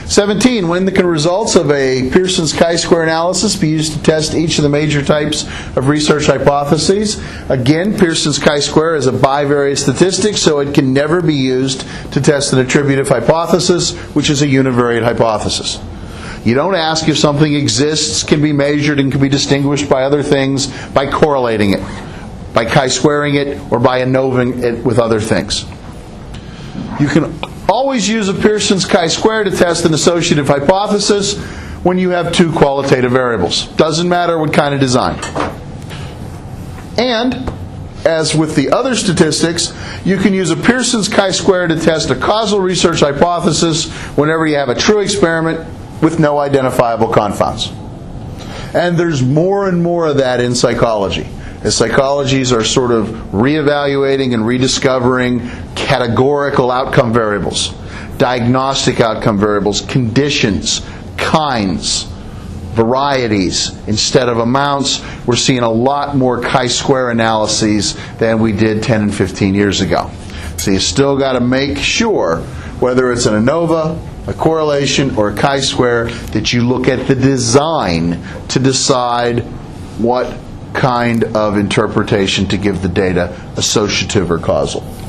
17. When can results of a Pearson's chi-square analysis be used to test each of the major types of research hypotheses? Again, Pearson's chi-square is a bivariate statistic, so it can never be used to test an attributive hypothesis, which is a univariate hypothesis. You don't ask if something exists, can be measured, and can be distinguished by other things by correlating it, by chi-squaring it, or by ANOVAing it with other things. You can always use a Pearson's chi-square to test an associative hypothesis when you have two qualitative variables. Doesn't matter what kind of design. And, as with the other statistics, you can use a Pearson's chi-square to test a causal research hypothesis whenever you have a true experiment with no identifiable confounds. And there's more and more of that in psychology. As psychologies are sort of reevaluating and rediscovering categorical outcome variables, diagnostic outcome variables, conditions, kinds, varieties instead of amounts, we're seeing a lot more chi-square analyses than we did 10 and 15 years ago. So you still got to make sure, whether it's an ANOVA, a correlation, or a chi-square, that you look at the design to decide what kind of interpretation to give the data, associative or causal.